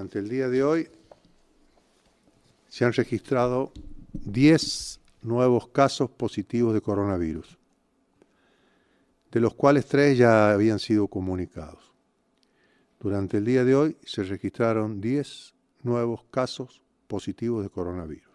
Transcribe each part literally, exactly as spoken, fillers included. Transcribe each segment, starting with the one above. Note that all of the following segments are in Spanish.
Ante el día de hoy se han registrado diez nuevos casos positivos de coronavirus, de los cuales tres ya habían sido comunicados. Durante el día de hoy se registraron diez nuevos casos positivos de coronavirus.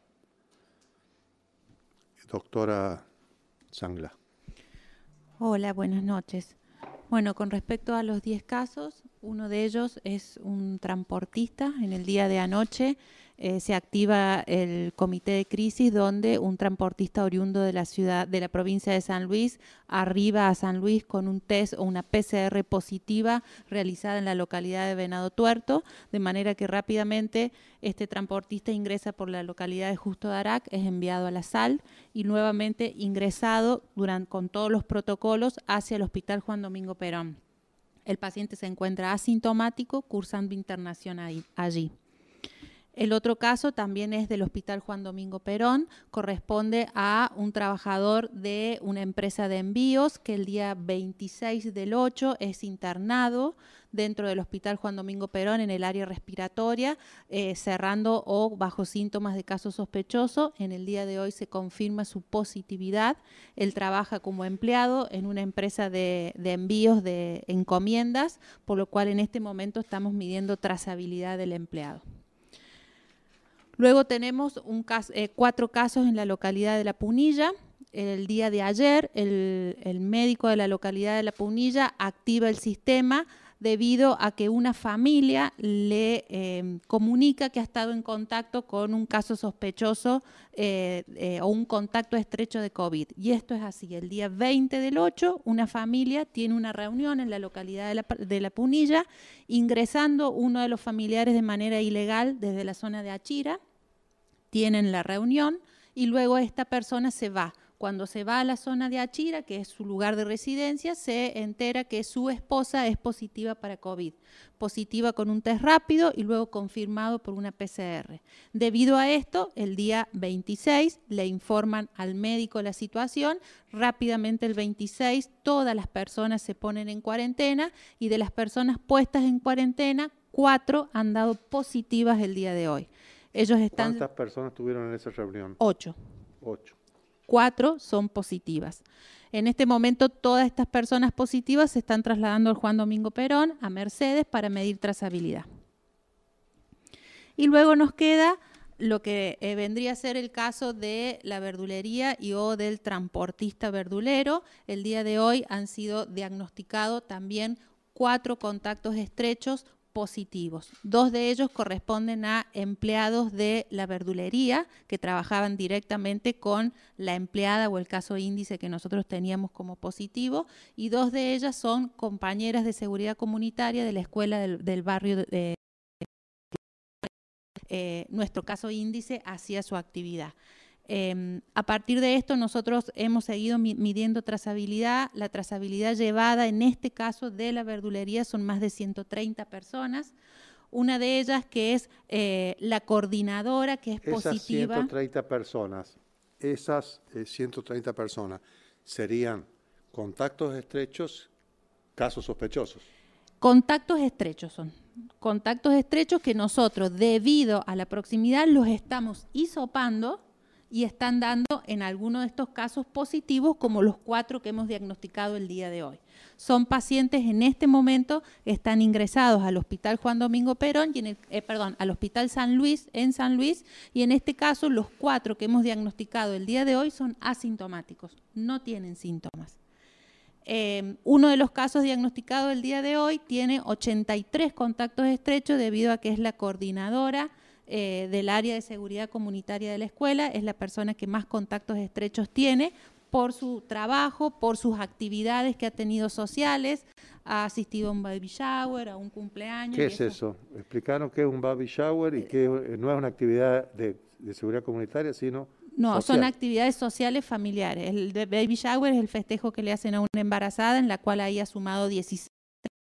Doctora Sangla. Hola, buenas noches. Bueno, con respecto a los diez casos, uno de ellos es un transportista. En el día de anoche eh, se activa el comité de crisis donde un transportista oriundo de la ciudad, de la provincia de San Luis, arriba a San Luis con un test o una P C R positiva realizada en la localidad de Venado Tuerto, de manera que rápidamente este transportista ingresa por la localidad de Justo de Arac, es enviado a la SAL y nuevamente ingresado durante, con todos los protocolos hacia el Hospital Juan Domingo Perón. El paciente se encuentra asintomático, cursando internación ahí, allí. El otro caso también es del Hospital Juan Domingo Perón, corresponde a un trabajador de una empresa de envíos que el día veintiséis del ocho es internado dentro del Hospital Juan Domingo Perón en el área respiratoria, eh, cerrando o bajo síntomas de caso sospechoso. En el día de hoy se confirma su positividad. Él trabaja como empleado en una empresa de, de envíos de encomiendas, por lo cual en este momento estamos midiendo trazabilidad del empleado. Luego tenemos un caso, eh, cuatro casos en la localidad de La Punilla. El día de ayer, el, el médico de la localidad de La Punilla activa el sistema debido a que una familia le eh, comunica que ha estado en contacto con un caso sospechoso eh, eh, o un contacto estrecho de COVID. Y esto es así, el día veinte del ocho, una familia tiene una reunión en la localidad de La, de La Punilla, ingresando uno de los familiares de manera ilegal desde la zona de Achira. Tienen la reunión y luego esta persona se va. Cuando se va a la zona de Achira, que es su lugar de residencia, se entera que su esposa es positiva para COVID. Positiva con un test rápido y luego confirmado por una P C R. Debido a esto, el día veintiséis le informan al médico la situación. Rápidamente el veintiséis todas las personas se ponen en cuarentena y de las personas puestas en cuarentena, cuatro han dado positivas el día de hoy. Ellos están... ¿Cuántas personas tuvieron en esa reunión? Ocho. Ocho. Cuatro son positivas. En este momento todas estas personas positivas se están trasladando al Juan Domingo Perón, a Mercedes, para medir trazabilidad. Y luego nos queda lo que eh, vendría a ser el caso de la verdulería y o del transportista verdulero. El día de hoy han sido diagnosticados también cuatro contactos estrechos positivos. Dos de ellos corresponden a empleados de la verdulería que trabajaban directamente con la empleada o el caso índice que nosotros teníamos como positivo, y dos de ellas son compañeras de seguridad comunitaria de la escuela del, del barrio de, de eh, nuestro caso índice hacía su actividad. Eh, a partir de esto nosotros hemos seguido midiendo trazabilidad. La trazabilidad llevada en este caso de la verdulería son más de ciento treinta personas. Una de ellas que es eh, la coordinadora, que es esas positiva. ciento treinta personas, esas eh, ciento treinta personas serían contactos estrechos, casos sospechosos. Contactos estrechos son. Contactos estrechos que nosotros, debido a la proximidad, los estamos hisopando y están dando en algunos de estos casos positivos, como los cuatro que hemos diagnosticado el día de hoy. Son pacientes en este momento, están ingresados al Hospital Juan Domingo Perón, y en el, eh, perdón, al Hospital San Luis, en San Luis, y en este caso los cuatro que hemos diagnosticado el día de hoy son asintomáticos, no tienen síntomas. Eh, uno de los casos diagnosticados el día de hoy tiene ochenta y tres contactos estrechos debido a que es la coordinadora Eh, del área de seguridad comunitaria de la escuela, es la persona que más contactos estrechos tiene por su trabajo, por sus actividades que ha tenido sociales, ha asistido a un baby shower, a un cumpleaños. ¿Qué es eso? Explicaron qué es un baby shower y que no es una actividad de, de seguridad comunitaria, sino No, social. Son actividades sociales familiares. El de baby shower es el festejo que le hacen a una embarazada, en la cual ahí ha sumado dieciséis.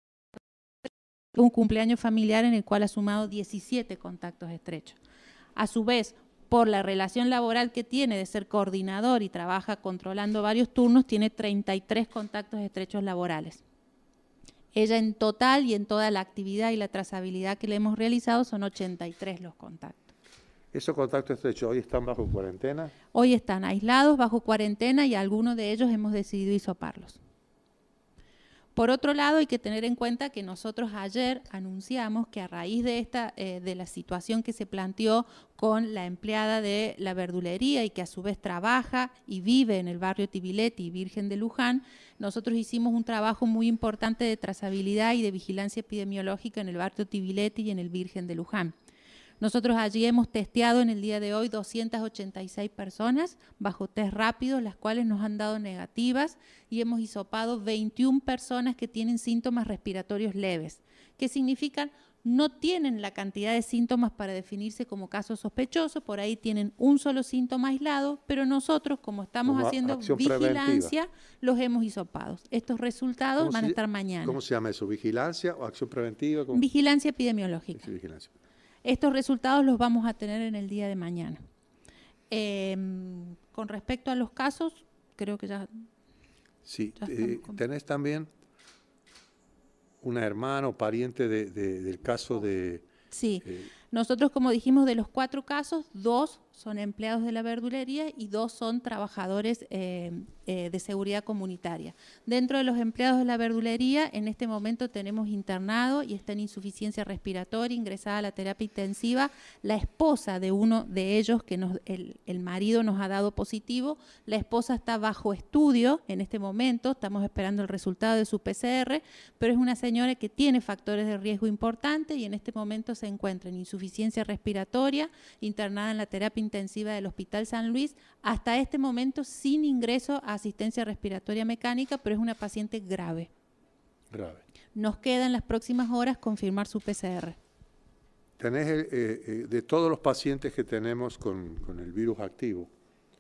Un cumpleaños familiar en el cual ha sumado diecisiete contactos estrechos. A su vez, por la relación laboral que tiene de ser coordinador y trabaja controlando varios turnos, tiene treinta y tres contactos estrechos laborales. Ella en total y en toda la actividad y la trazabilidad que le hemos realizado son ochenta y tres los contactos. ¿Esos contactos estrechos hoy están bajo cuarentena? Hoy están aislados, bajo cuarentena, y algunos de ellos hemos decidido hisoparlos. Por otro lado, hay que tener en cuenta que nosotros ayer anunciamos que a raíz de, esta, eh, de la situación que se planteó con la empleada de la verdulería y que a su vez trabaja y vive en el barrio Tibileti y Virgen de Luján, nosotros hicimos un trabajo muy importante de trazabilidad y de vigilancia epidemiológica en el barrio Tibileti y en el Virgen de Luján. Nosotros allí hemos testeado en el día de hoy doscientas ochenta y seis personas bajo test rápidos, las cuales nos han dado negativas, y hemos hisopado veintiuna personas que tienen síntomas respiratorios leves, que significan no tienen la cantidad de síntomas para definirse como caso sospechoso, por ahí tienen un solo síntoma aislado, pero nosotros, como estamos Como haciendo preventiva. vigilancia, los hemos hisopado. Estos resultados van a estar mañana. ¿Cómo se llama eso? ¿Vigilancia o acción preventiva? ¿Cómo? Vigilancia epidemiológica. Sí, vigilancia. Estos resultados los vamos a tener en el día de mañana. Eh, con respecto a los casos, creo que ya... Sí, ya eh, tenés también una hermana o pariente de, de, del caso de... Sí, eh, nosotros, como dijimos, de los cuatro casos, dos son empleados de la verdulería y dos son trabajadores eh, eh, de seguridad comunitaria. Dentro de los empleados de la verdulería, en este momento tenemos internado y está en insuficiencia respiratoria, ingresada a la terapia intensiva, la esposa de uno de ellos, que nos, el, el marido nos ha dado positivo. La esposa está bajo estudio en este momento, estamos esperando el resultado de su P C R, pero es una señora que tiene factores de riesgo importantes y en este momento se encuentra en insuficiencia respiratoria, internada en la terapia intensiva del Hospital San Luis, hasta este momento sin ingreso a asistencia respiratoria mecánica, pero es una paciente grave. Grave. Nos queda en las próximas horas confirmar su P C R. Tenés, eh, eh, de todos los pacientes que tenemos con, con el virus activo,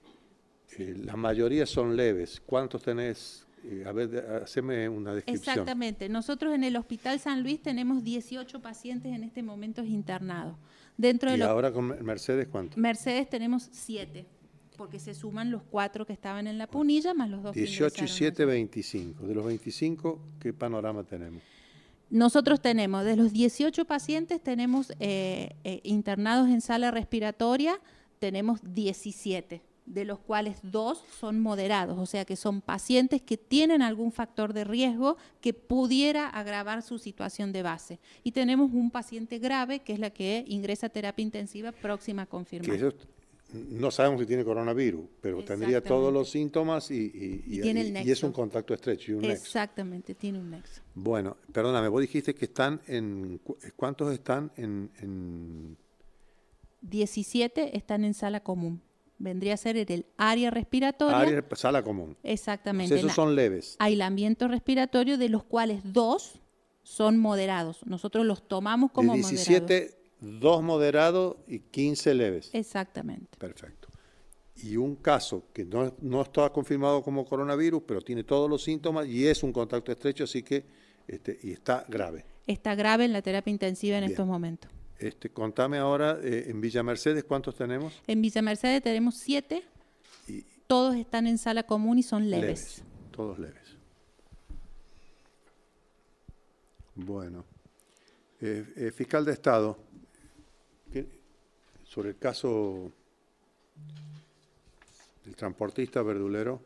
eh, la mayoría son leves. ¿Cuántos tenés? Eh, a ver, haceme una descripción. Exactamente. Nosotros en el Hospital San Luis tenemos dieciocho pacientes en este momento internados. Dentro de ¿Y los... ahora con Mercedes cuántos? Mercedes tenemos siete, porque se suman los cuatro que estaban en la punilla más los dos que ingresaron. dieciocho y siete, veinticinco. De los veinticinco, ¿qué panorama tenemos? Nosotros tenemos, de los dieciocho pacientes, tenemos eh, eh, internados en sala respiratoria, tenemos diecisiete, de los cuales dos son moderados, o sea que son pacientes que tienen algún factor de riesgo que pudiera agravar su situación de base. Y tenemos un paciente grave, que es la que ingresa a terapia intensiva próxima a confirmar. Que eso, no sabemos si tiene coronavirus, pero tendría todos los síntomas y, y, y, y, tiene el y, nexo. y es un contacto estrecho y un nexo. Exactamente, tiene un nexo. Bueno, perdóname, vos dijiste que están en... ¿Cuántos están en...? en... diecisiete están en sala común. Vendría a ser en el área respiratoria. Área, sala común. Exactamente. O sea, esos son leves. Aislamiento respiratorio, de los cuales dos son moderados. Nosotros los tomamos como de diecisiete, moderados. dos moderados y quince leves. Exactamente. Perfecto. Y un caso que no, no está confirmado como coronavirus, pero tiene todos los síntomas y es un contacto estrecho, así que este, y está grave. Está grave en la terapia intensiva en Bien. estos momentos. Este, contame ahora, eh, en Villa Mercedes, ¿cuántos tenemos? En Villa Mercedes tenemos siete, y, todos están en sala común y son leves. leves. Todos leves. Bueno. Eh, eh, fiscal de Estado, ¿qué, sobre el caso del transportista verdulero?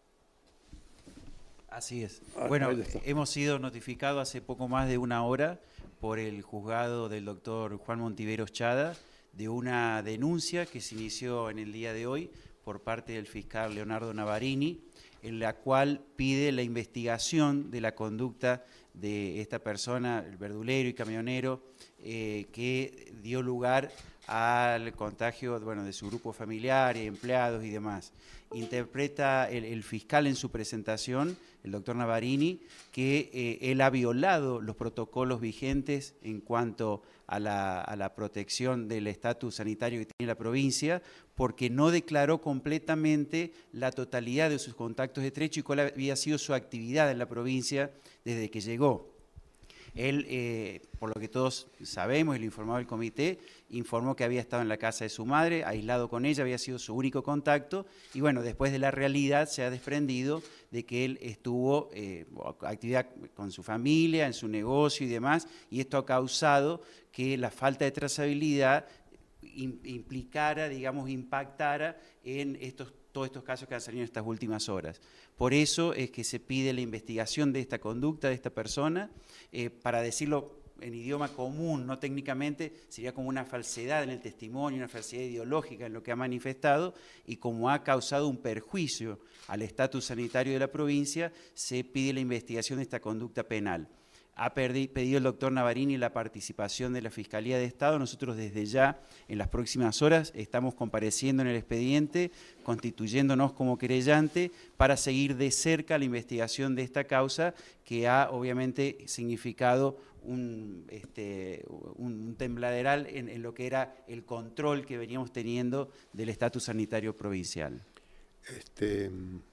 Así es. Ah, bueno, hemos sido notificados hace poco más de una hora por el juzgado del doctor Juan Montiveros Chada de una denuncia que se inició en el día de hoy por parte del fiscal Leonardo Navarini, en la cual pide la investigación de la conducta de esta persona, el verdulero y camionero, eh, que dio lugar al contagio, bueno, de su grupo familiar, empleados y demás. Interpreta el, el fiscal en su presentación, el doctor Navarini, que eh, él ha violado los protocolos vigentes en cuanto a la, a la protección del estatus sanitario que tiene la provincia, porque no declaró completamente la totalidad de sus contactos estrechos y cuál había sido su actividad en la provincia desde que llegó. Él, eh, por lo que todos sabemos y lo informó el comité, informó que había estado en la casa de su madre, aislado con ella, había sido su único contacto, y bueno, después de la realidad se ha desprendido de que él estuvo eh, actividad con su familia, en su negocio y demás, y esto ha causado que la falta de trazabilidad implicara, digamos, impactara en estos, todos estos casos que han salido en estas últimas horas. Por eso es que se pide la investigación de esta conducta de esta persona, eh, para decirlo en idioma común, no técnicamente, sería como una falsedad en el testimonio, una falsedad ideológica en lo que ha manifestado, y como ha causado un perjuicio al estatus sanitario de la provincia, se pide la investigación de esta conducta penal. Ha pedido el doctor Navarini la participación de la Fiscalía de Estado. Nosotros desde ya, en las próximas horas, estamos compareciendo en el expediente, constituyéndonos como querellante para seguir de cerca la investigación de esta causa, que ha obviamente significado un, este, un tembladeral en, en lo que era el control que veníamos teniendo del estatus sanitario provincial. Este...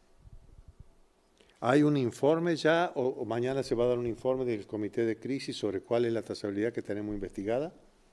¿Hay un informe ya o, o mañana se va a dar un informe del comité de crisis sobre cuál es la trazabilidad que tenemos investigada?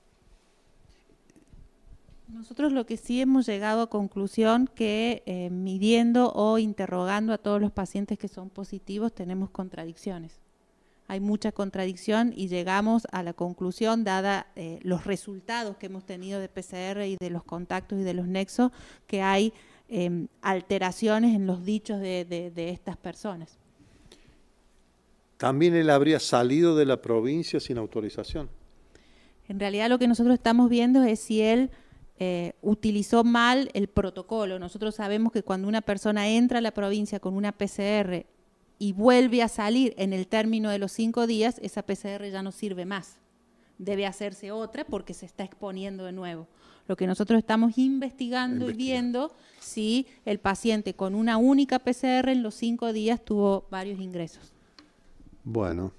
Nosotros lo que sí hemos llegado a conclusión que eh, midiendo o interrogando a todos los pacientes que son positivos tenemos contradicciones. Hay mucha contradicción y llegamos a la conclusión, dada eh, los resultados que hemos tenido de P C R y de los contactos y de los nexos, que hay Eh, alteraciones en los dichos de, de, de estas personas. ¿También él habría salido de la provincia sin autorización? En realidad lo que nosotros estamos viendo es si él eh, utilizó mal el protocolo. Nosotros sabemos que cuando una persona entra a la provincia con una P C R y vuelve a salir en el término de los cinco días, esa P C R ya no sirve más. Debe hacerse otra porque se está exponiendo de nuevo. Lo que nosotros estamos investigando y viendo si el paciente con una única P C R en los cinco días tuvo varios ingresos. Bueno,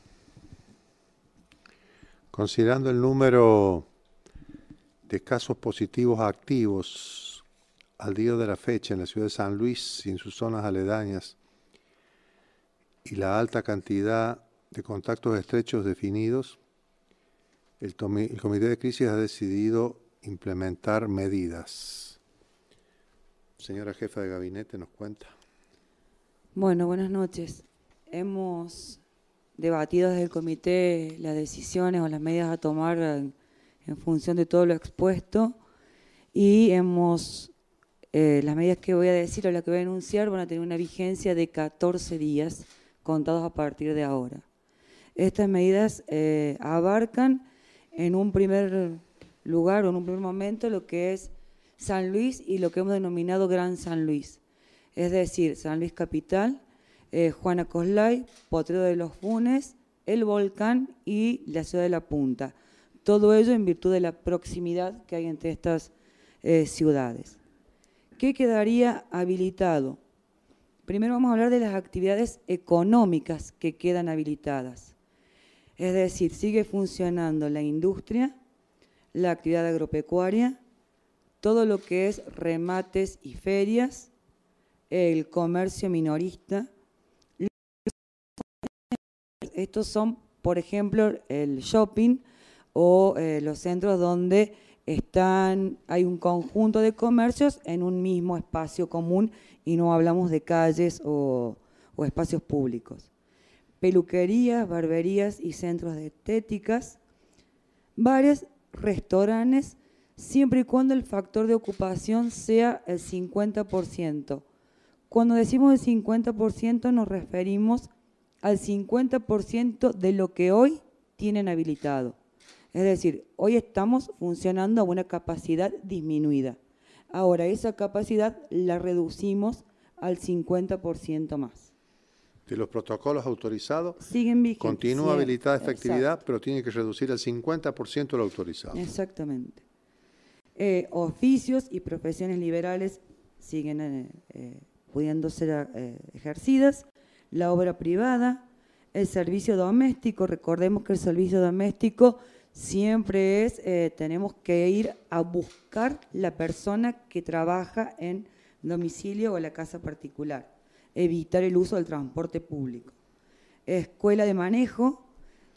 considerando el número de casos positivos activos al día de la fecha en la ciudad de San Luis y en sus zonas aledañas y la alta cantidad de contactos estrechos definidos, el, el comité de crisis ha decidido implementar medidas. Señora jefa de gabinete, ¿nos cuenta? Bueno, buenas noches. Hemos debatido desde el comité las decisiones o las medidas a tomar en, en función de todo lo expuesto, y hemos, eh, las medidas que voy a decir o las que voy a enunciar van a tener una vigencia de catorce días contados a partir de ahora. Estas medidas eh, abarcan en un primer lugar o en un primer momento lo que es San Luis y lo que hemos denominado Gran San Luis, es decir, San Luis Capital, eh, Juana Coslay, Potrero de los Funes, El Volcán y la ciudad de La Punta. Todo ello en virtud de la proximidad que hay entre estas eh, ciudades. ¿Qué quedaría habilitado? Primero vamos a hablar de las actividades económicas que quedan habilitadas. Es decir, sigue funcionando la industria, la actividad agropecuaria, todo lo que es remates y ferias, el comercio minorista. Estos son, por ejemplo, el shopping o eh, los centros donde están, hay un conjunto de comercios en un mismo espacio común y no hablamos de calles o, o espacios públicos. Peluquerías, barberías y centros de estéticas, bares, restaurantes, siempre y cuando el factor de ocupación sea el cincuenta por ciento. Cuando decimos el cincuenta por ciento nos referimos al cincuenta por ciento de lo que hoy tienen habilitado. Es decir, hoy estamos funcionando a una capacidad disminuida. Ahora, esa capacidad la reducimos al cincuenta por ciento más. De los protocolos autorizados, siguen vigentes. Continúa Sí, habilitada esta exacto. actividad, pero tiene que reducir al cincuenta por ciento lo autorizado. Exactamente. Eh, oficios y profesiones liberales siguen eh, eh, pudiendo ser eh, ejercidas. La obra privada, el servicio doméstico. Recordemos que el servicio doméstico siempre es, eh, tenemos que ir a buscar la persona que trabaja en domicilio o en la casa particular. Evitar el uso del transporte público. Escuela de manejo,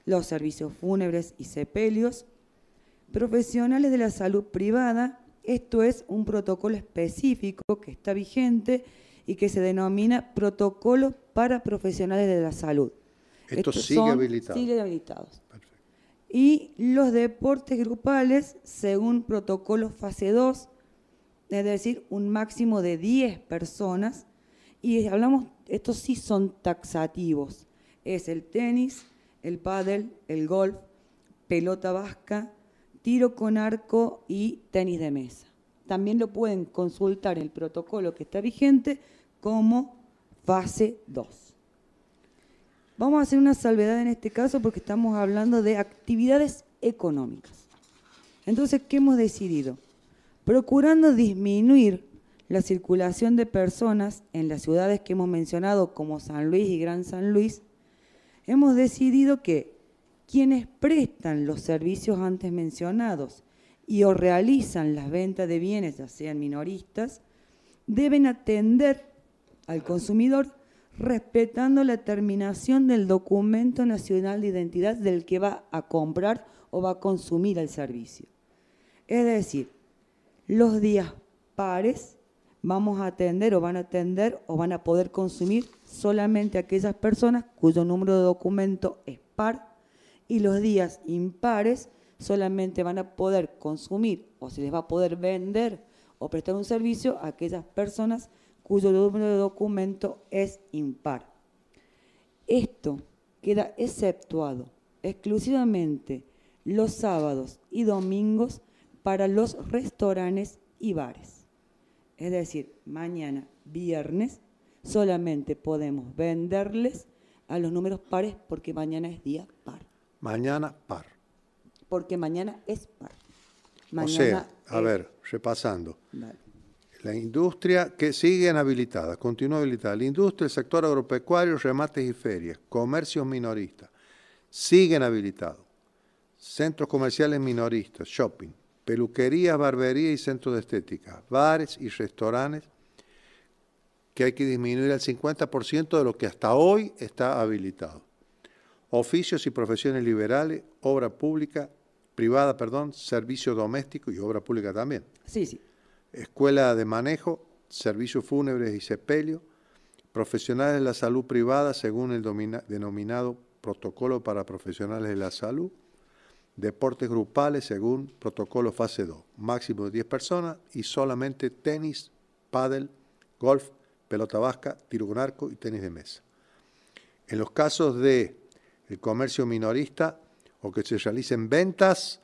los servicios fúnebres y sepelios, profesionales de la salud privada. Esto es un protocolo específico que está vigente y que se denomina protocolo para profesionales de la salud. Esto Estos sigue son- habilitado. Sigue habilitados. Perfecto. Y los deportes grupales, según protocolo fase dos, es decir, un máximo de diez personas. Y hablamos, estos sí son taxativos. Es el tenis, el pádel, el golf, pelota vasca, tiro con arco y tenis de mesa. También lo pueden consultar el protocolo que está vigente como fase dos. Vamos a hacer una salvedad en este caso porque estamos hablando de actividades económicas. Entonces, ¿qué hemos decidido? Procurando disminuir la circulación de personas en las ciudades que hemos mencionado como San Luis y Gran San Luis, hemos decidido que quienes prestan los servicios antes mencionados y o realizan las ventas de bienes, ya sean minoristas, deben atender al consumidor respetando la terminación del documento nacional de identidad del que va a comprar o va a consumir el servicio. Es decir, los días pares vamos a atender o van a atender o van a poder consumir solamente aquellas personas cuyo número de documento es par, y los días impares solamente van a poder consumir o se les va a poder vender o prestar un servicio a aquellas personas cuyo número de documento es impar. Esto queda exceptuado exclusivamente los sábados y domingos para los restaurantes y bares. Es decir, mañana, viernes, solamente podemos venderles a los números pares porque mañana es día par. Mañana par. Porque mañana es par. Mañana o sea, a es- ver, repasando. Vale. La industria que siguen habilitadas, continúa habilitada. La industria, el sector agropecuario, remates y ferias, comercios minoristas, siguen habilitados. Centros comerciales minoristas, shopping, peluquerías, barberías y centros de estética, bares y restaurantes, que hay que disminuir al cincuenta por ciento de lo que hasta hoy está habilitado. Oficios y profesiones liberales, obra pública, privada, perdón, servicio doméstico y obra pública también. Sí, sí. Escuela de manejo, servicios fúnebres y sepelio, profesionales de la salud privada según el domina, denominado protocolo para profesionales de la salud, deportes grupales según protocolo fase dos, máximo de diez personas y solamente tenis, pádel, golf, pelota vasca, tiro con arco y tenis de mesa. En los casos de el comercio minorista o que se realicen ventas,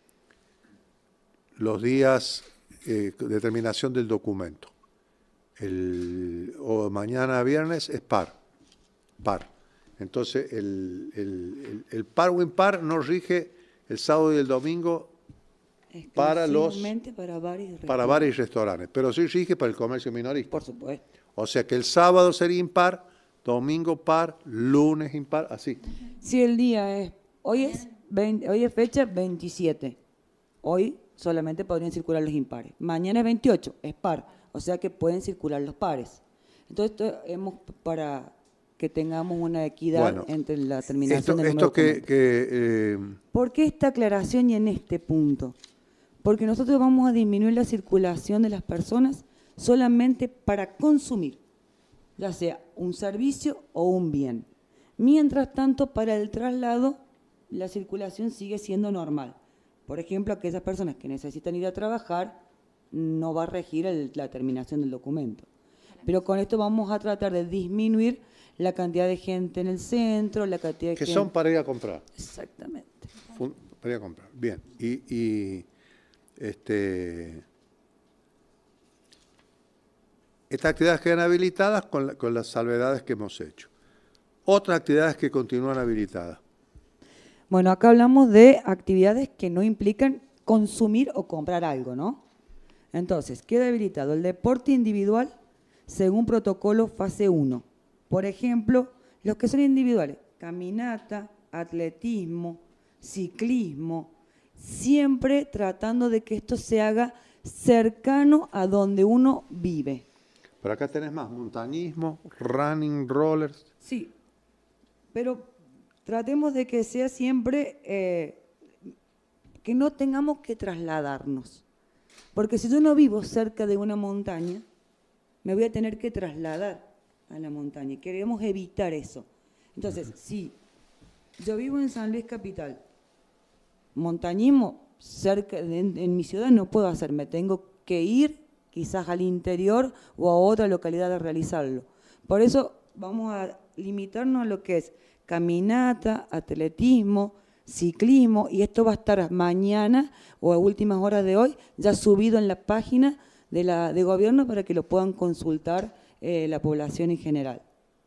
los días eh, de terminación del documento. El, o mañana viernes es par, par. Entonces el, el, el, el par o impar no rige el sábado y el domingo para los Exclusivamente para bares y para restaurantes. bares y restaurantes, pero sí rige para el comercio minorista. Por supuesto. O sea que el sábado sería impar, domingo par, lunes impar, así. Si el día es, hoy es, veinte, hoy es fecha veintisiete, hoy solamente podrían circular los impares. Mañana es veintiocho, es par, o sea que pueden circular los pares. Entonces, esto hemos para que tengamos una equidad Bueno, entre la Esto, terminación del esto número que, documento. que eh, ¿Por qué esta aclaración y en este punto? Porque nosotros vamos a disminuir la circulación de las personas solamente para consumir, ya sea un servicio o un bien. Mientras tanto, para el traslado, la circulación sigue siendo normal. Por ejemplo, aquellas personas que necesitan ir a trabajar, no va a regir el- la terminación del documento. Pero con esto vamos a tratar de disminuir la cantidad de gente en el centro, la cantidad de que gente... son para ir a comprar. Exactamente. Fun- Para ir a comprar. Bien. Y, y este, estas actividades quedan habilitadas con, la- con las salvedades que hemos hecho. Otras actividades que continúan habilitadas. Bueno, acá hablamos de actividades que no implican consumir o comprar algo, ¿no? Entonces, queda habilitado el deporte individual según protocolo fase uno. Por ejemplo, los que son individuales, caminata, atletismo, ciclismo, siempre tratando de que esto se haga cercano a donde uno vive. Pero acá tenés más, montañismo, running, rollers. Sí, pero tratemos de que sea siempre, eh, que no tengamos que trasladarnos. Porque si yo no vivo cerca de una montaña, me voy a tener que trasladar a la montaña. Y queremos evitar eso. Entonces, si yo vivo en San Luis Capital, montañismo cerca de, en, en mi ciudad no puedo hacer, me tengo que ir quizás al interior o a otra localidad a realizarlo. Por eso vamos a limitarnos a lo que es caminata, atletismo, ciclismo, y esto va a estar mañana o a últimas horas de hoy ya subido en la página de, la, de gobierno para que lo puedan consultar eh, la población en general.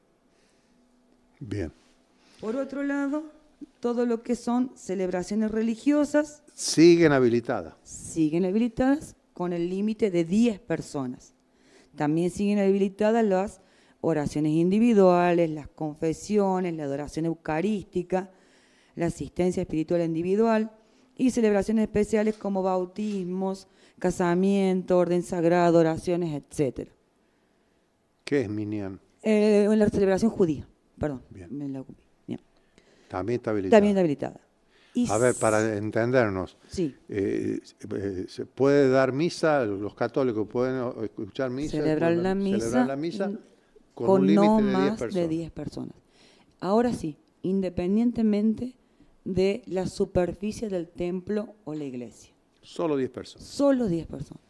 Bien. Por otro lado, todo lo que son celebraciones religiosas Siguen habilitadas. siguen habilitadas con el límite de diez personas. También siguen habilitadas las oraciones individuales, las confesiones, la adoración eucarística, la asistencia espiritual individual y celebraciones especiales como bautismos, casamiento, orden sagrado, oraciones, etcétera. ¿Qué es Minyan? Eh, en la celebración judía, perdón. Bien. Me la ocupé. Bien. También está habilitada. También está habilitada. Y A ver, para entendernos, sí. eh, eh, ¿se puede dar misa? ¿Los católicos pueden escuchar misa? Celebrar ¿Pueden la misa, celebrar la misa con, con un límite no de diez más personas? de diez personas. Ahora sí, independientemente de la superficie del templo o la iglesia. Solo diez personas. Solo diez personas.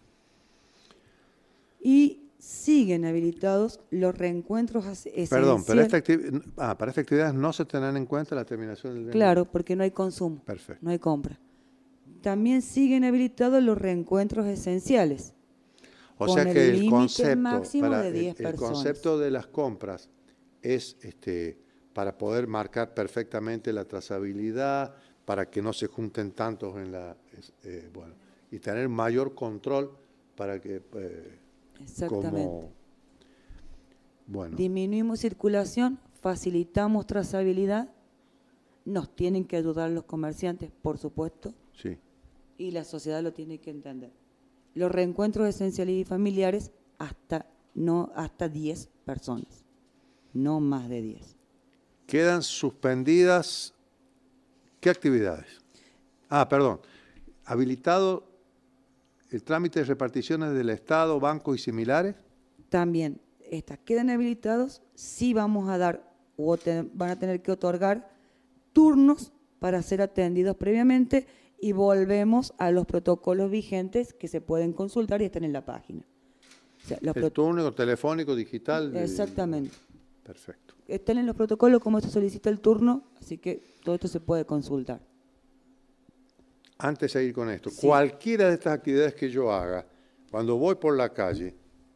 Y siguen habilitados los reencuentros esenciales. Perdón, pero esta actividad, ah, para esta actividad no se tendrán en cuenta la terminación del D N I. Claro, porque no hay consumo. Perfecto. No hay compra. También siguen habilitados los reencuentros esenciales. O con sea el que el límite concepto, máximo para de el- diez el, personas. concepto de las compras es este, para poder marcar perfectamente la trazabilidad, para que no se junten tantos en la, es, eh, bueno, y tener mayor control para que eh, Exactamente. como, bueno, Disminuimos circulación, facilitamos trazabilidad, nos tienen que ayudar los comerciantes, por supuesto, sí. y la sociedad lo tiene que entender. Los reencuentros esenciales y familiares hasta, no, hasta diez personas, no más de diez. Quedan suspendidas, ¿qué actividades? Ah, perdón, habilitado el trámite de reparticiones del Estado, bancos y similares. También, estas quedan habilitados, sí vamos a dar, o te- van a tener que otorgar turnos para ser atendidos previamente y volvemos a los protocolos vigentes que se pueden consultar y están en la página. O sea, los El pro- turno telefónico, digital. de- Exactamente. Perfecto. Están en los protocolos cómo se solicita el turno, así que todo esto se puede consultar. Antes de ir con esto, Sí. cualquiera de estas actividades que yo haga, cuando voy por la calle,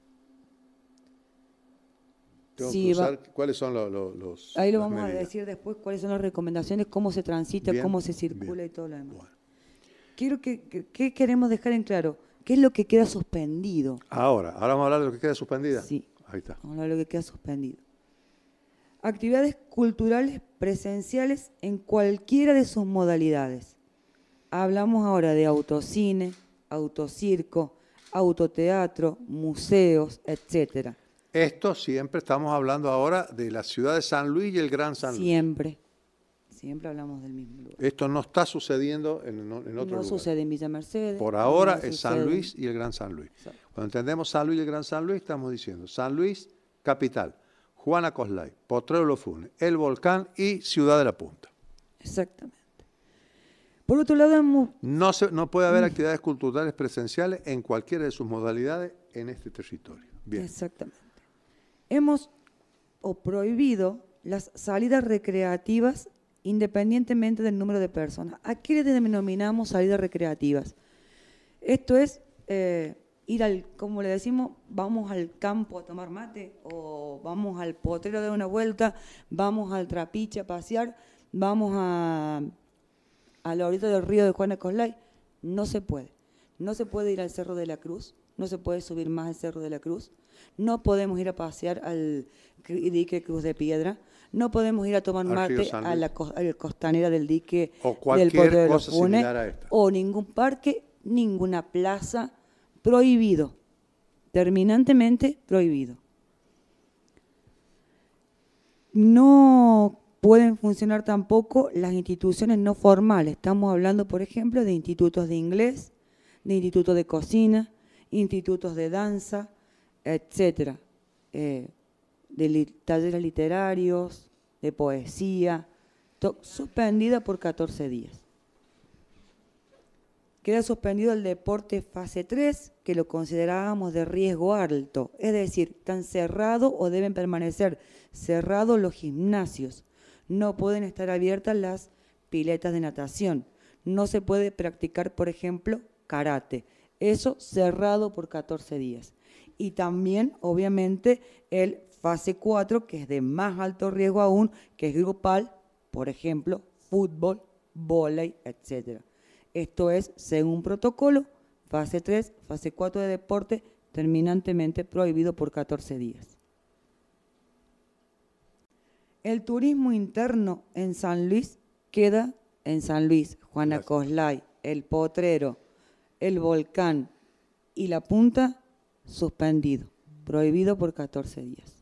tengo Sí, que va- usar, ¿cuáles son los, los- los- Ahí lo las vamos a medidas? decir después cuáles son las recomendaciones, cómo se transita, Bien, cómo se circula bien. y todo lo demás. Bueno. Quiero que, que- ¿qué queremos dejar en claro? ¿Qué es lo que queda suspendido? Ahora, ahora vamos a hablar de lo que queda suspendida. Sí. Ahí está. Vamos a hablar de lo que queda suspendido. Actividades culturales presenciales en cualquiera de sus modalidades. Hablamos ahora de autocine, autocirco, autoteatro, museos, etcétera. Esto siempre estamos hablando ahora de la ciudad de San Luis y el Gran San Luis. Siempre, siempre hablamos del mismo lugar. Esto no está sucediendo en, en otro No lugar. sucede en Villa Mercedes. Por ahora no es San sucede- Luis y el Gran San Luis. Exacto. Cuando entendemos San Luis y el Gran San Luis, estamos diciendo San Luis, capital, Juana Coslay, Potrero Los Funes, El Volcán y Ciudad de la Punta. Exactamente. Por otro lado, hemos- No, se, no puede haber actividades culturales presenciales en cualquiera de sus modalidades en este territorio. Bien. exactamente. Hemos o prohibido las salidas recreativas independientemente del número de personas. ¿A qué le denominamos salidas recreativas? Esto es eh, ir al, como le decimos, vamos al campo a tomar mate, o vamos al potrero a dar una vuelta, vamos al trapiche a pasear, vamos a, a la orilla del río de Juana Coslay. No se puede. No se puede ir al Cerro de la Cruz, no se puede subir más al Cerro de la Cruz, no podemos ir a pasear al cri- dique Cruz de Piedra, no podemos ir a tomar Al río mate San a Luis. la, cos- a la costanera del dique O del cualquier Potrero de los cosa Funes, similar a esta. o ningún parque, ninguna plaza, prohibido, terminantemente prohibido. No pueden funcionar tampoco las instituciones no formales. Estamos hablando, por ejemplo, de institutos de inglés, de institutos de cocina, institutos de danza, etcétera, eh, de li talleres literarios, de poesía, suspendida por catorce días. Queda suspendido el deporte fase tres, que lo considerábamos de riesgo alto, es decir, están cerrados o deben permanecer cerrados los gimnasios. No pueden estar abiertas las piletas de natación. No se puede practicar, por ejemplo, karate. Eso cerrado por catorce días. Y también, obviamente, el fase cuatro, que es de más alto riesgo aún, que es grupal, por ejemplo, fútbol, vóley, etcétera. Esto es, según protocolo, fase tres, fase cuatro de deporte, terminantemente prohibido por catorce días. El turismo interno en San Luis queda en San Luis, Juana Coslay, El Potrero, El Volcán y La Punta, suspendido, prohibido por catorce días.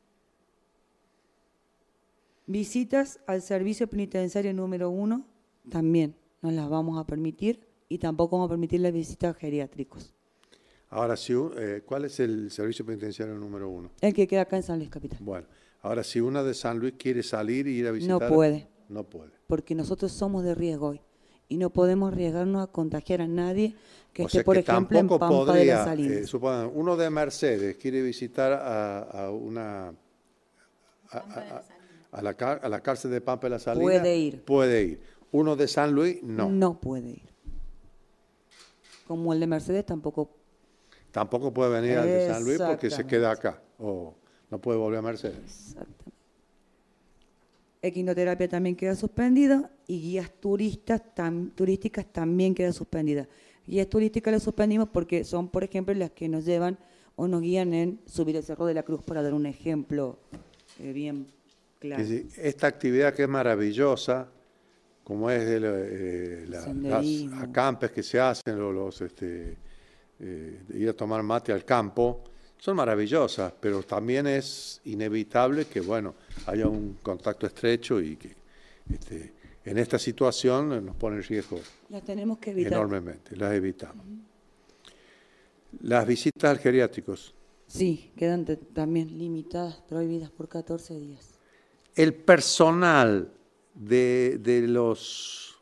Visitas al servicio penitenciario número uno, también no las vamos a permitir, y tampoco vamos a permitir las visitas a geriátricos. Ahora, si, eh, ¿cuál es el servicio penitenciario número uno? El que queda acá en San Luis Capital. Bueno, ahora si una de San Luis quiere salir e ir a visitar... No puede. No puede. Porque nosotros somos de riesgo hoy y no podemos arriesgarnos a contagiar a nadie que o esté, sea, por que ejemplo, en Pampa podría, de las Salinas. Eh, supongan, uno de Mercedes quiere visitar a, a una... A, a, a, la, a la cárcel de Pampa de las Salinas. Puede ir. Puede ir. Uno de San Luis, no. No puede ir. Como el de Mercedes tampoco. Tampoco puede venir al de San Luis porque se queda acá. O no puede volver a Mercedes. Exactamente. Equinoterapia también queda suspendida y guías turistas tam, turísticas también queda suspendida. Guías turísticas las suspendimos porque son, por ejemplo, las que nos llevan o nos guían en subir el Cerro de la Cruz, para dar un ejemplo eh, bien claro. Es decir, esta actividad que es maravillosa, como es de, eh, la, las acampes que se hacen, los, los este, eh, de ir a tomar mate al campo, son maravillosas, pero también es inevitable que, bueno, haya un contacto estrecho y que este, en esta situación nos pone en riesgo. Las tenemos que evitar. Enormemente, las evitamos. Uh-huh. Las visitas al geriátricos. Sí, quedan también limitadas, prohibidas por catorce días. El personal de, de los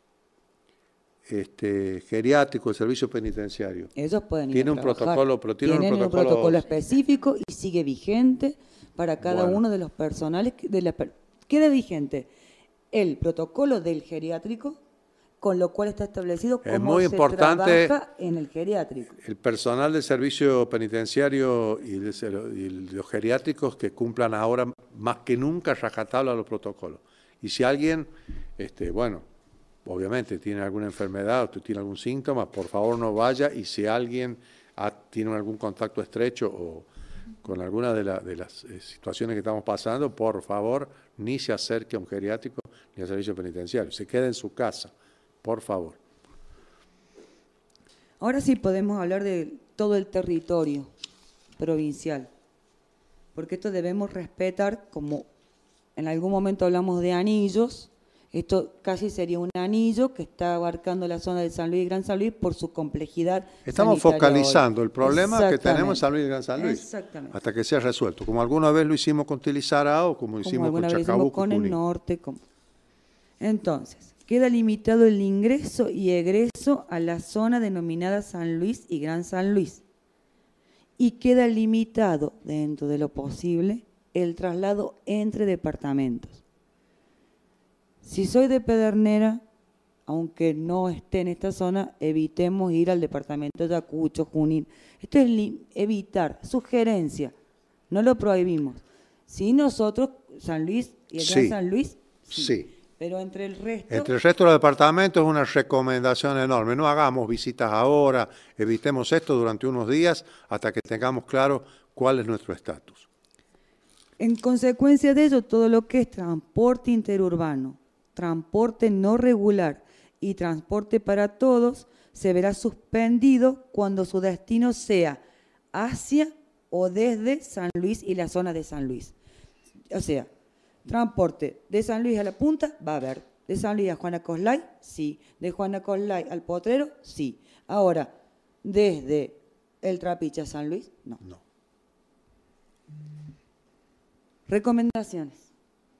este, geriátricos, el servicio penitenciario. Ellos pueden ir tiene a un trabajar. protocolo, pero tiene Tienen un protocolo, un protocolo específico y sigue vigente para cada bueno. uno de los personales. De la, queda vigente el protocolo del geriátrico, con lo cual está establecido cómo es muy se importante trabaja en el geriátrico. El personal del servicio penitenciario y, de, y los geriátricos que cumplan ahora más que nunca rajatabla los protocolos. Y si alguien, este, bueno, obviamente tiene alguna enfermedad o tiene algún síntoma, por favor no vaya, y si alguien ha, tiene algún contacto estrecho o con alguna de, la, de las eh, situaciones que estamos pasando, por favor, ni se acerque a un geriátrico ni al servicio penitenciario, se quede en su casa, por favor. Ahora sí podemos hablar de todo el territorio provincial, porque esto debemos respetar, como en algún momento hablamos de anillos, esto casi sería un anillo que está abarcando la zona de San Luis y Gran San Luis por su complejidad. Estamos focalizando hoy el problema que tenemos en San Luis y Gran San Luis. Exactamente. Hasta que sea resuelto, como alguna vez lo hicimos con Tilizara o como, como hicimos con Chacabuco. Con el norte. Como... Entonces, queda limitado el ingreso y egreso a la zona denominada San Luis y Gran San Luis. Y queda limitado, dentro de lo posible, el traslado entre departamentos. Si soy de Pedernera, aunque no esté en esta zona, evitemos ir al departamento de Ayacucho, Junín. Esto es evitar, sugerencia, no lo prohibimos. Si nosotros, San Luis y el sí, Gran San Luis, sí. sí. Pero entre el resto... Entre el resto de los departamentos es una recomendación enorme. No hagamos visitas ahora, evitemos esto durante unos días hasta que tengamos claro cuál es nuestro estatus. En consecuencia de ello, todo lo que es transporte interurbano, transporte no regular y transporte para todos se verá suspendido cuando su destino sea hacia o desde San Luis y la zona de San Luis. O sea, Transporte de San Luis a La Punta, va a haber. De San Luis a Juana Coslay, sí. De Juana Coslay al Potrero, sí. Ahora, desde el Trapiche a San Luis, no. No. Recomendaciones.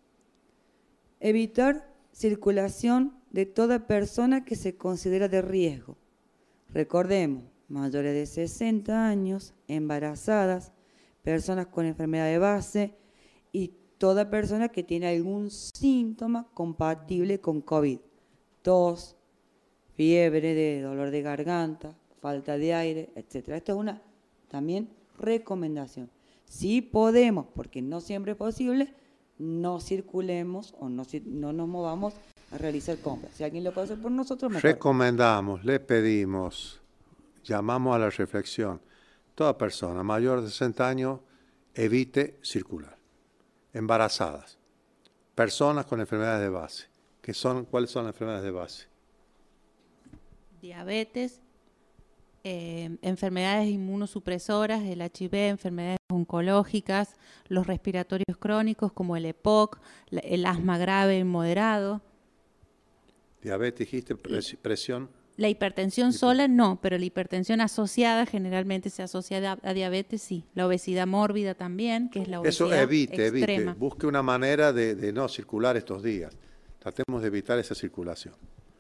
Evitar circulación de toda persona que se considera de riesgo. Recordemos, mayores de sesenta años, embarazadas, personas con enfermedad de base y toda persona que tiene algún síntoma compatible con COVID. Tos, fiebre, de dolor de garganta, falta de aire, etcétera. Esto es una también recomendación. Si podemos, porque no siempre es posible, no circulemos o no, no nos movamos a realizar compras. Si alguien lo puede hacer por nosotros, mejor. Recomendamos, le pedimos, llamamos a la reflexión. Toda persona mayor de sesenta años evite circular. Embarazadas, personas con enfermedades de base. ¿Qué son, ¿Cuáles son las enfermedades de base? Diabetes, eh, enfermedades inmunosupresoras, el H I V, enfermedades oncológicas, los respiratorios crónicos como el E P O C, el asma grave y moderado. Diabetes, dijiste, pres presión. La hipertensión sola no, pero la hipertensión asociada generalmente se asocia a diabetes, sí. La obesidad mórbida también, que es la obesidad Eso evite, extrema. evite. Busque una manera de, de no circular estos días. Tratemos de evitar esa circulación.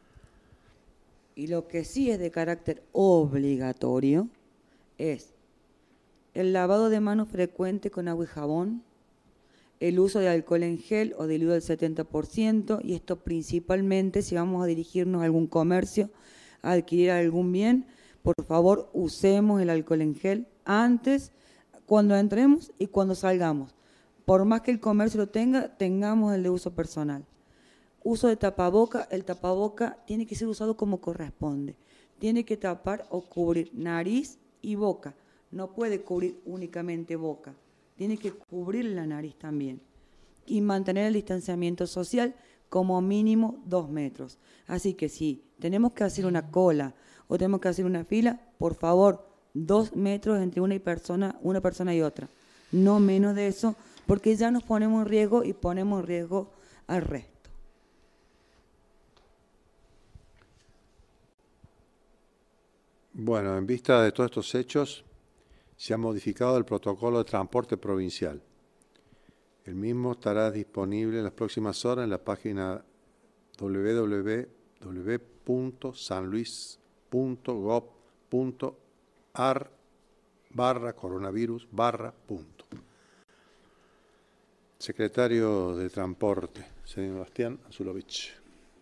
Y lo que sí es de carácter obligatorio es el lavado de manos frecuente con agua y jabón, el uso de alcohol en gel o diluido del setenta por ciento, y esto principalmente si vamos a dirigirnos a algún comercio, a adquirir algún bien, por favor usemos el alcohol en gel antes, cuando entremos y cuando salgamos. Por más que el comercio lo tenga, tengamos el de uso personal. Uso de tapaboca, el tapaboca tiene que ser usado como corresponde. Tiene que tapar o cubrir nariz y boca. No puede cubrir únicamente boca. Tiene que cubrir la nariz también. Y mantener el distanciamiento social como mínimo dos metros. Así que si tenemos que hacer una cola o tenemos que hacer una fila, por favor, dos metros entre una persona, una persona y otra. No menos de eso, porque ya nos ponemos en riesgo y ponemos en riesgo al resto. Bueno, en vista de todos estos hechos, se ha modificado el protocolo de transporte provincial. El mismo estará disponible en las próximas horas en la página doble u doble u doble u punto sanluis punto gov punto ar barra coronavirus barra punto. Secretario de Transporte, señor Bastián Azulovich.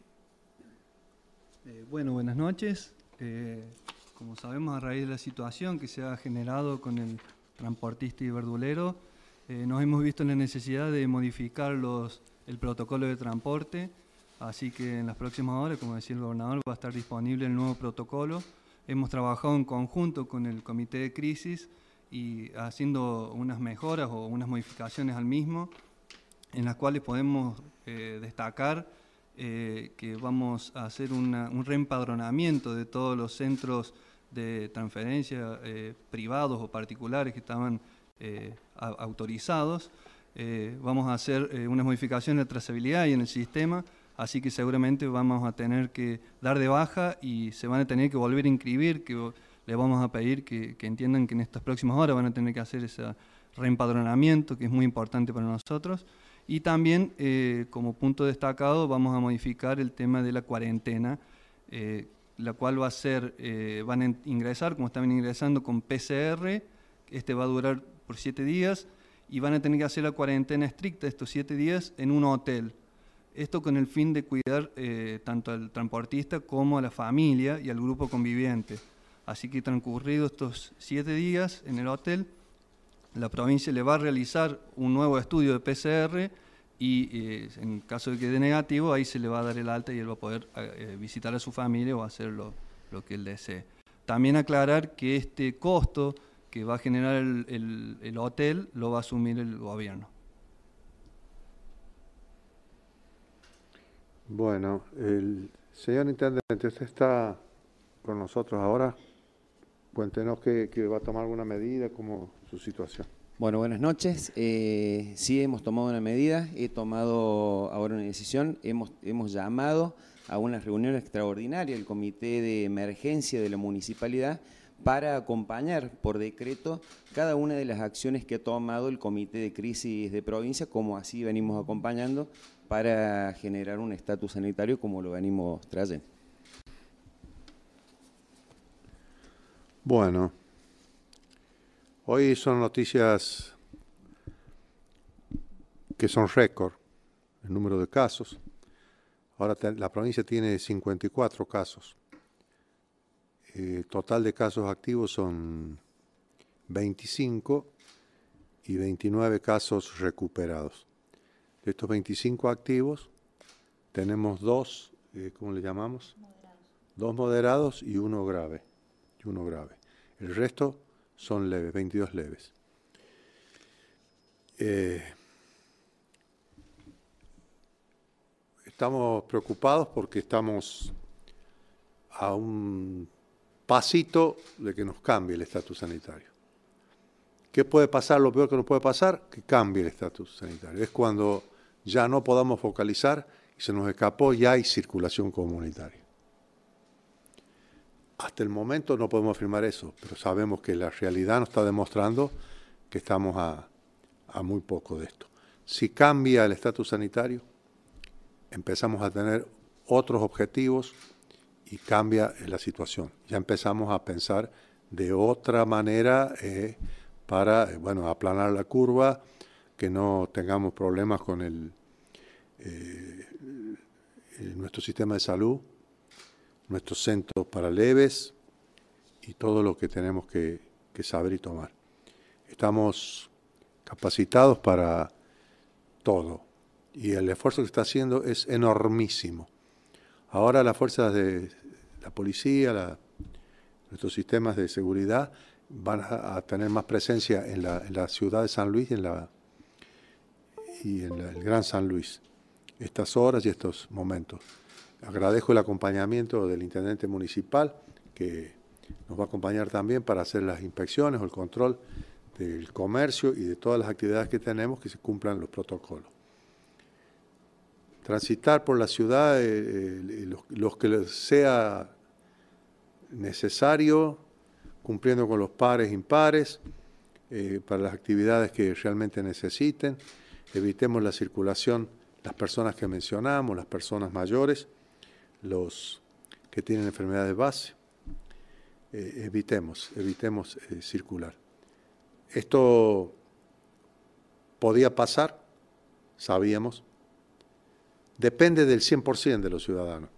Eh, bueno, buenas noches. Eh, como sabemos, a raíz de la situación que se ha generado con el transportista y verdulero, eh, nos hemos visto en la necesidad de modificar los, el protocolo de transporte, así que en las próximas horas, como decía el gobernador, va a estar disponible el nuevo protocolo. Hemos trabajado en conjunto con el comité de crisis y haciendo unas mejoras o unas modificaciones al mismo, en las cuales podemos eh, destacar eh, que vamos a hacer una, un reempadronamiento de todos los centros de transferencia eh, privados o particulares que estaban eh, a, autorizados. Eh, vamos a hacer eh, unas modificaciones de trazabilidad y en el sistema, así que seguramente vamos a tener que dar de baja y se van a tener que volver a inscribir, que le vamos a pedir que, que entiendan que en estas próximas horas van a tener que hacer ese reempadronamiento, que es muy importante para nosotros. Y también, eh, como punto destacado, vamos a modificar el tema de la cuarentena, eh, la cual va a ser, eh, van a ingresar, como estaban ingresando, con P C R, este va a durar por siete días, y van a tener que hacer la cuarentena estricta estos siete días en un hotel. Esto con el fin de cuidar eh, tanto al transportista como a la familia y al grupo conviviente. Así que transcurridos estos siete días en el hotel, la provincia le va a realizar un nuevo estudio de P C R y eh, en caso de que dé negativo, ahí se le va a dar el alta y él va a poder eh, visitar a su familia o hacer lo, lo que él desee. También aclarar que este costo que va a generar el, el, el hotel lo va a asumir el gobierno. Bueno, el señor intendente, usted está con nosotros ahora. Cuéntenos que, que va a tomar alguna medida, como su situación. Bueno, buenas noches. Eh, sí hemos tomado una medida, he tomado ahora una decisión, hemos, hemos llamado a una reunión extraordinaria del Comité de Emergencia de la Municipalidad para acompañar por decreto cada una de las acciones que ha tomado el Comité de Crisis de Provincia, como así venimos acompañando para generar un estatus sanitario como lo venimos trayendo. Bueno, hoy son noticias que son récord, el número de casos. Ahora la provincia tiene cincuenta y cuatro casos. El total de casos activos son veinticinco y veintinueve casos recuperados. De estos veinticinco activos, tenemos dos, eh, ¿cómo le llamamos? Moderados. Dos moderados y uno grave. Y uno grave. El resto son leves, veintidós leves. Eh, estamos preocupados porque estamos a un pasito de que nos cambie el estatus sanitario. ¿Qué puede pasar? Lo peor que nos puede pasar, que cambie el estatus sanitario. Es cuando ya no podamos focalizar y se nos escapó, ya hay circulación comunitaria. Hasta el momento no podemos afirmar eso, pero sabemos que la realidad nos está demostrando que estamos a, a muy poco de esto. Si cambia el estatus sanitario, empezamos a tener otros objetivos y cambia la situación. Ya empezamos a pensar de otra manera eh, para, eh, bueno, aplanar la curva, que no tengamos problemas con el, eh, el, nuestro sistema de salud, nuestros centros para leves y todo lo que tenemos que, que saber y tomar. Estamos capacitados para todo y el esfuerzo que está haciendo es enormísimo. Ahora las fuerzas de la policía, la, nuestros sistemas de seguridad van a, a tener más presencia en la, en la ciudad de San Luis y en, la, y en la, el Gran San Luis, estas horas y estos momentos. Agradezco el acompañamiento del intendente municipal, que nos va a acompañar también para hacer las inspecciones o el control del comercio y de todas las actividades que tenemos, que se cumplan los protocolos. Transitar por la ciudad, eh, los, los que sea necesario, cumpliendo con los pares e impares, eh, para las actividades que realmente necesiten. Evitemos la circulación, las personas que mencionamos, las personas mayores, los que tienen enfermedades base. Eh, evitemos, evitemos eh, circular. Esto podía pasar, sabíamos. Depende del cien por ciento de los ciudadanos.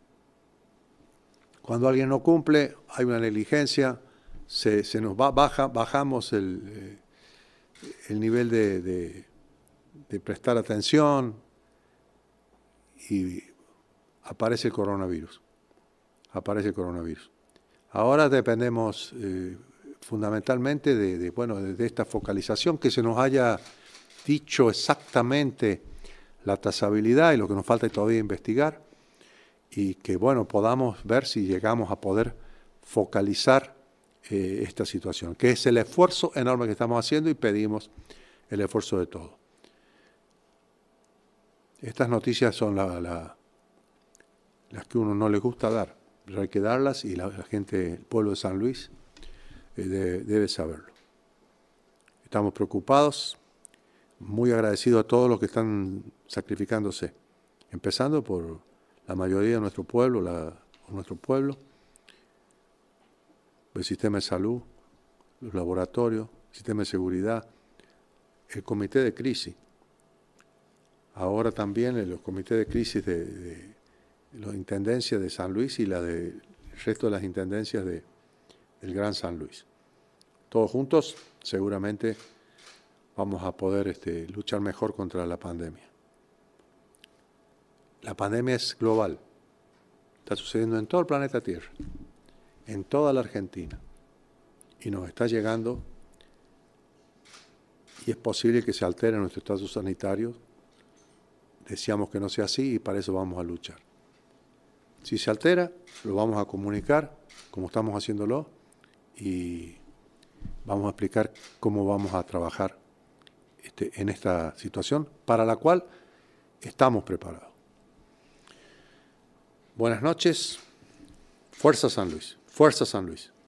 Cuando alguien no cumple, hay una negligencia, se, se nos va, baja, bajamos el, eh, el nivel de, de, de prestar atención y aparece el coronavirus. Aparece el coronavirus. Ahora dependemos eh, fundamentalmente de, de, bueno, de, de esta focalización, que se nos haya dicho exactamente la trazabilidad y lo que nos falta todavía investigar, y que bueno, podamos ver si llegamos a poder focalizar eh, esta situación, que es el esfuerzo enorme que estamos haciendo y pedimos el esfuerzo de todos. Estas noticias son la, la, las que a uno no le gusta dar, pero hay que darlas y la, la gente, el pueblo de San Luis eh, debe, debe saberlo. Estamos preocupados, muy agradecidos a todos los que están sacrificándose, empezando por la mayoría de nuestro pueblo, la, nuestro pueblo, el sistema de salud, los laboratorios, el sistema de seguridad, el comité de crisis. Ahora también los comités de crisis de, de, de las intendencias de San Luis y la de, el resto de las intendencias de, del Gran San Luis. Todos juntos seguramente vamos a poder este, luchar mejor contra la pandemia. La pandemia es global, está sucediendo en todo el planeta Tierra, en toda la Argentina, y nos está llegando, y es posible que se altere nuestro estatus sanitario. Deseamos que no sea así y para eso vamos a luchar. Si se altera, lo vamos a comunicar, como estamos haciéndolo, y, vamos a explicar cómo vamos a trabajar este, en esta situación, para la cual estamos preparados. Buenas noches. Fuerza San Luis. Fuerza San Luis.